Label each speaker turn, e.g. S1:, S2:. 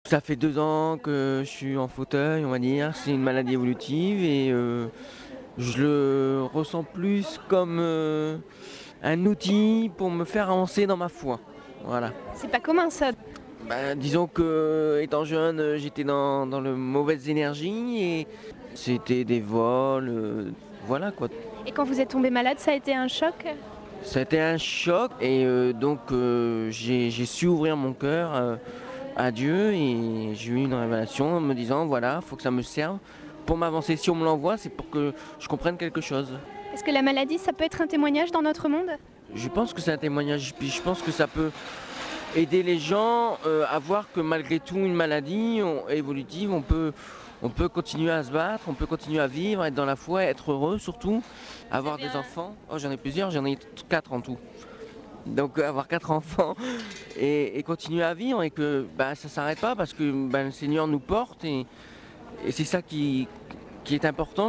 S1: Ça fait 2 ans que je suis en fauteuil, on va dire. C'est une maladie évolutive et je le ressens plus comme un outil pour me faire avancer dans ma foi. Voilà.
S2: C'est pas commun ça.
S1: Disons que étant jeune, j'étais dans de mauvaises énergies et c'était des vols, voilà quoi.
S2: Et quand vous êtes tombé malade, ça a été un choc?
S1: Ça a été un choc et donc j'ai su ouvrir mon cœur à Dieu et j'ai eu une révélation en me disant voilà, faut que ça me serve pour m'avancer. Si on me l'envoie, c'est pour que je comprenne quelque chose.
S2: Est-ce que la maladie, ça peut être un témoignage dans notre monde?
S1: Je pense que c'est un témoignage, puis je pense que ça peut aider les gens à voir que malgré tout, une maladie évolutive, on peut continuer à se battre, on peut continuer à vivre, être dans la foi, être heureux surtout, avoir des enfants. Oh, j'en ai plusieurs, j'en ai 4 en tout. Donc avoir 4 enfants et continuer à vivre et que ça ne s'arrête pas parce que le Seigneur nous porte et c'est ça qui est important.